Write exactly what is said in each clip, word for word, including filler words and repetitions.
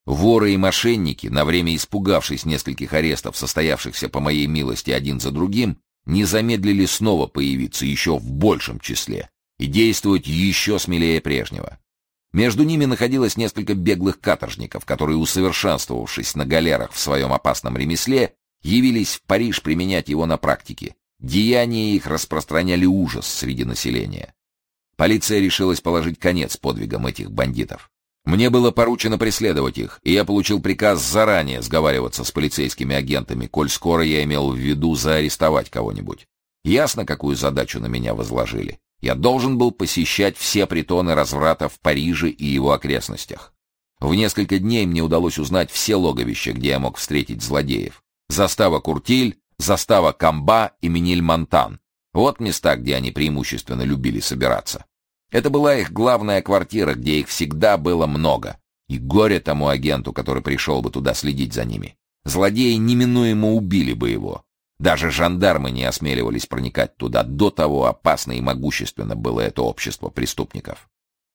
Воры и мошенники, на время испугавшись нескольких арестов, состоявшихся по моей милости один за другим, не замедлили снова появиться еще в большем числе и действовать еще смелее прежнего. Между ними находилось несколько беглых каторжников, которые, усовершенствовавшись на галерах в своем опасном ремесле, явились в Париж применять его на практике. Деяния их распространяли ужас среди населения. Полиция решилась положить конец подвигам этих бандитов. Мне было поручено преследовать их, и я получил приказ заранее сговариваться с полицейскими агентами, коль скоро я имел в виду заарестовать кого-нибудь. Ясно, какую задачу на меня возложили. Я должен был посещать все притоны разврата в Париже и его окрестностях. В несколько дней мне удалось узнать все логовища, где я мог встретить злодеев. Застава Куртиль, застава Камба и Мениль-Монтан. Вот места, где они преимущественно любили собираться. Это была их главная квартира, где их всегда было много. И горе тому агенту, который пришел бы туда следить за ними. Злодеи неминуемо убили бы его. Даже жандармы не осмеливались проникать туда, до того опасно и могущественно было это общество преступников.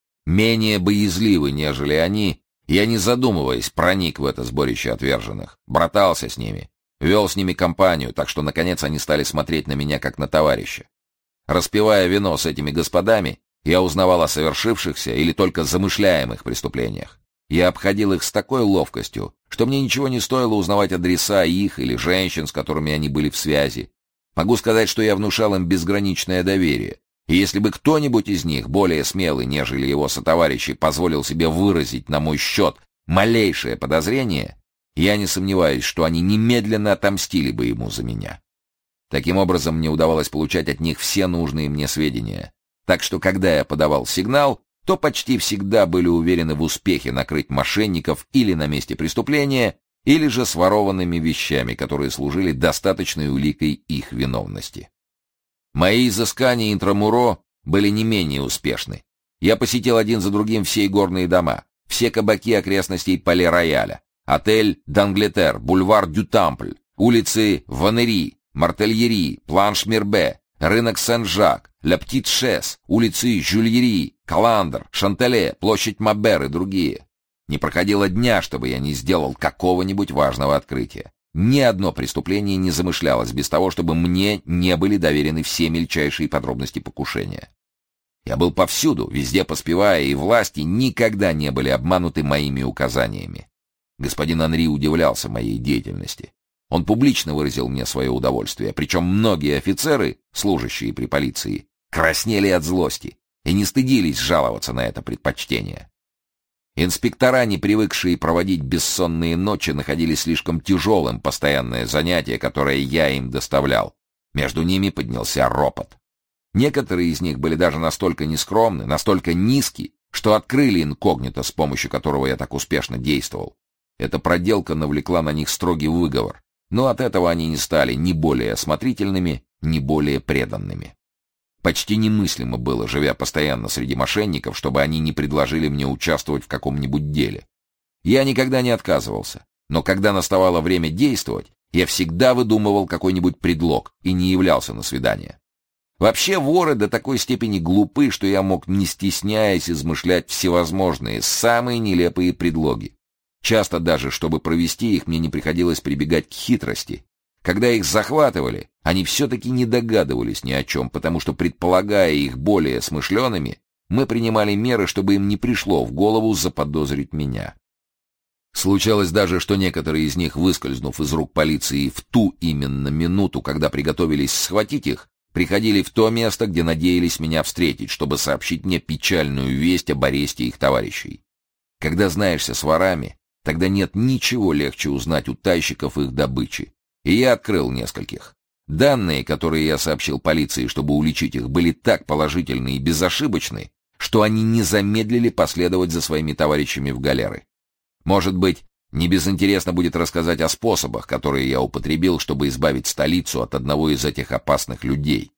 Менее боязливы, нежели они, я, не задумываясь, проник в это сборище отверженных, братался с ними, вел с ними компанию, так что, наконец, они стали смотреть на меня как на товарища. Распивая вино с этими господами, я узнавал о совершившихся или только замышляемых преступлениях. Я обходил их с такой ловкостью, что мне ничего не стоило узнавать адреса их или женщин, с которыми они были в связи. Могу сказать, что я внушал им безграничное доверие. И если бы кто-нибудь из них, более смелый, нежели его сотоварищи, позволил себе выразить на мой счет малейшее подозрение, я не сомневаюсь, что они немедленно отомстили бы ему за меня. Таким образом, мне удавалось получать от них все нужные мне сведения. Так что, когда я подавал сигнал, то почти всегда были уверены в успехе накрыть мошенников или на месте преступления, или же с ворованными вещами, которые служили достаточной уликой их виновности. Мои изыскания интрамуро были не менее успешны. Я посетил один за другим все игорные дома, все кабаки окрестностей Пале-Рояля, отель «Данглетер», бульвар Дю-Тампль, улицы Ванери, Мартельери, Планш-Мирбе, рынок Сен-Жак, Ля Птит-Шес, улицы Жюльери, Каландр, Шантеле, площадь Мабер и другие. Не проходило дня, чтобы я не сделал какого-нибудь важного открытия. Ни одно преступление не замышлялось без того, чтобы мне не были доверены все мельчайшие подробности покушения. Я был повсюду, везде поспевая, и власти никогда не были обмануты моими указаниями. Господин Анри удивлялся моей деятельности. Он публично выразил мне свое удовольствие, причем многие офицеры, служащие при полиции, краснели от злости и не стыдились жаловаться на это предпочтение. Инспектора, не привыкшие проводить бессонные ночи, находили слишком тяжелым постоянное занятие, которое я им доставлял. Между ними поднялся ропот. Некоторые из них были даже настолько нескромны, настолько низки, что открыли инкогнито, с помощью которого я так успешно действовал. Эта проделка навлекла на них строгий выговор, но от этого они не стали ни более осмотрительными, ни более преданными. Почти немыслимо было, живя постоянно среди мошенников, чтобы они не предложили мне участвовать в каком-нибудь деле. Я никогда не отказывался, но когда наставало время действовать, я всегда выдумывал какой-нибудь предлог и не являлся на свидание. Вообще воры до такой степени глупы, что я мог, не стесняясь, измышлять всевозможные, самые нелепые предлоги. Часто даже, чтобы провести их, мне не приходилось прибегать к хитрости. Когда их захватывали, они все-таки не догадывались ни о чем, потому что, предполагая их более смышленными, мы принимали меры, чтобы им не пришло в голову заподозрить меня. Случалось даже, что некоторые из них, выскользнув из рук полиции в ту именно минуту, когда приготовились схватить их, приходили в то место, где надеялись меня встретить, чтобы сообщить мне печальную весть об аресте их товарищей. Когда знаешься с ворами, тогда нет ничего легче узнать у тайщиков их добычи. И я открыл нескольких. Данные, которые я сообщил полиции, чтобы уличить их, были так положительны и безошибочны, что они не замедлили последовать за своими товарищами в галеры. Может быть, не безинтересно будет рассказать о способах, которые я употребил, чтобы избавить столицу от одного из этих опасных людей.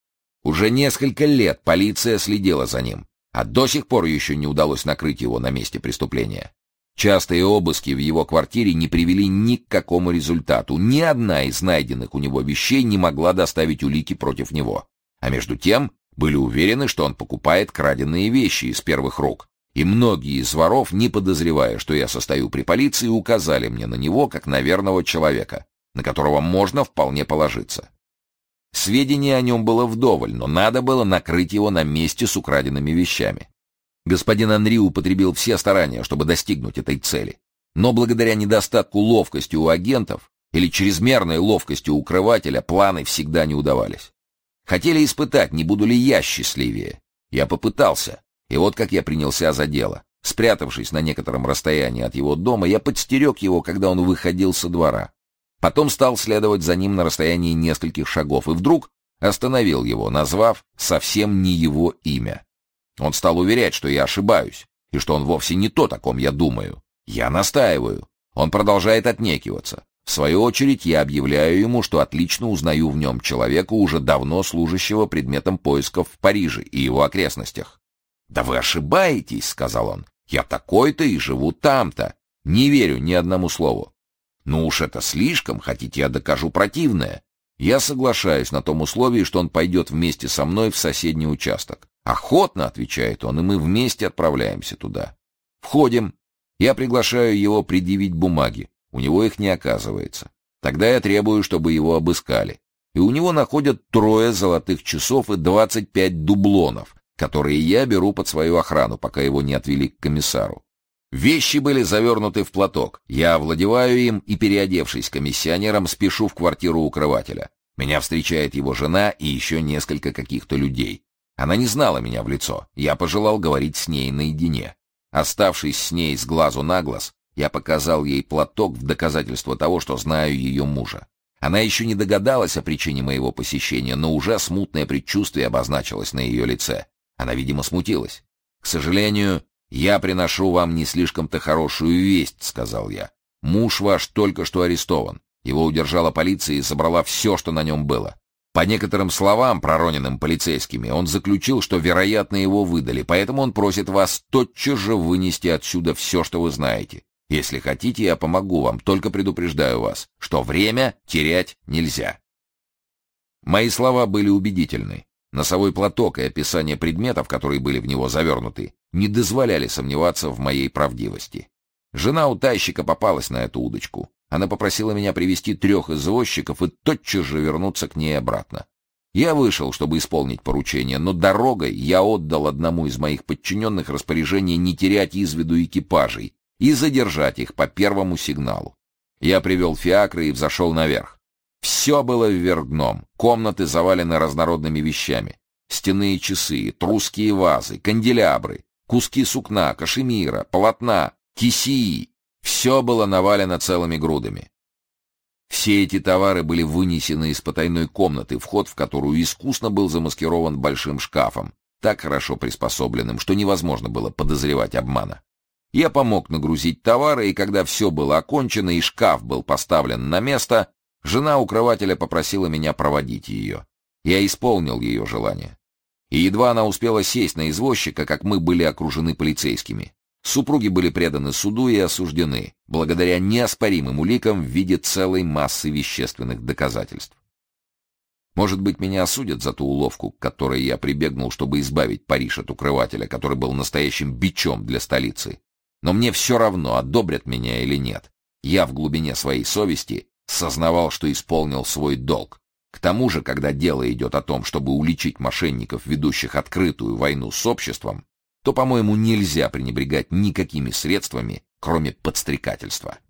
Уже несколько лет полиция следила за ним, а до сих пор еще не удалось накрыть его на месте преступления. Частые обыски в его квартире не привели ни к какому результату. Ни одна из найденных у него вещей не могла доставить улики против него. А между тем были уверены, что он покупает краденные вещи из первых рук И многие из воров, не подозревая, что я состою при полиции, указали мне на него как на верного человека, на которого можно вполне положиться. Сведений о нем было вдоволь, но надо было накрыть его на месте с украденными вещами. Господин Анри употребил все старания, чтобы достигнуть этой цели. Но благодаря недостатку ловкости у агентов или чрезмерной ловкости укрывателя планы всегда не удавались. Хотели испытать, не буду ли я счастливее. Я попытался, и вот как я принялся за дело. Спрятавшись на некотором расстоянии от его дома, я подстерег его, когда он выходил со двора. Потом стал следовать за ним на расстоянии нескольких шагов, и вдруг остановил его, назвав совсем не его имя. Он стал уверять, что я ошибаюсь, и что он вовсе не то, о ком я думаю. Я настаиваю. Он продолжает отнекиваться. В свою очередь я объявляю ему, что отлично узнаю в нем человека, уже давно служащего предметом поисков в Париже и его окрестностях. «Да вы ошибаетесь», — сказал он. «Я такой-то и живу там-то. Не верю ни одному слову». «Ну уж это слишком, хотите, я докажу противное». Я соглашаюсь на том условии, что он пойдет вместе со мной в соседний участок. «Охотно», — отвечает он, — и мы вместе отправляемся туда. Входим. Я приглашаю его предъявить бумаги. У него их не оказывается. Тогда я требую, чтобы его обыскали. И у него находят трое золотых часов и двадцать пять дублонов, которые я беру под свою охрану, пока его не отвели к комиссару. Вещи были завернуты в платок. Я овладеваю им и, переодевшись комиссионером, спешу в квартиру укрывателя. Меня встречает его жена и еще несколько каких-то людей. Она не знала меня в лицо. Я пожелал говорить с ней наедине. Оставшись с ней с глазу на глаз, я показал ей платок в доказательство того, что знаю ее мужа. Она еще не догадалась о причине моего посещения, но уже смутное предчувствие обозначилось на ее лице. Она, видимо, смутилась. «К сожалению, я приношу вам не слишком-то хорошую весть», — сказал я. «Муж ваш только что арестован. Его удержала полиция и забрала все, что на нем было. По некоторым словам, пророненным полицейскими, он заключил, что, вероятно, его выдали, поэтому он просит вас тотчас же вынести отсюда все, что вы знаете. Если хотите, я помогу вам, только предупреждаю вас, что время терять нельзя». Мои слова были убедительны. Носовой платок и описание предметов, которые были в него завернуты, не дозволяли сомневаться в моей правдивости. Жена утайщика попалась на эту удочку. Она попросила меня привести трех извозчиков и тотчас же вернуться к ней обратно. Я вышел, чтобы исполнить поручение, но дорогой я отдал одному из моих подчиненных распоряжение не терять из виду экипажей и задержать их по первому сигналу. Я привел фиакры и взошел наверх. Все было вверх дном. Комнаты завалены разнородными вещами. Стенные часы, трусские вазы, канделябры, куски сукна, кашемира, полотна, кисеи. Все было навалено целыми грудами. Все эти товары были вынесены из потайной комнаты, вход в которую искусно был замаскирован большим шкафом, так хорошо приспособленным, что невозможно было подозревать обмана. Я помог нагрузить товары, и когда все было окончено и шкаф был поставлен на место, жена укрывателя попросила меня проводить ее. Я исполнил ее желание. И едва она успела сесть на извозчика, как мы были окружены полицейскими. Супруги были преданы суду и осуждены, благодаря неоспоримым уликам в виде целой массы вещественных доказательств. Может быть, меня осудят за ту уловку, к которой я прибегнул, чтобы избавить Париж от укрывателя, который был настоящим бичом для столицы. Но мне все равно, одобрят меня или нет. Я в глубине своей совести сознавал, что исполнил свой долг. К тому же, когда дело идет о том, чтобы уличить мошенников, ведущих открытую войну с обществом, то, по-моему, нельзя пренебрегать никакими средствами, кроме подстрекательства.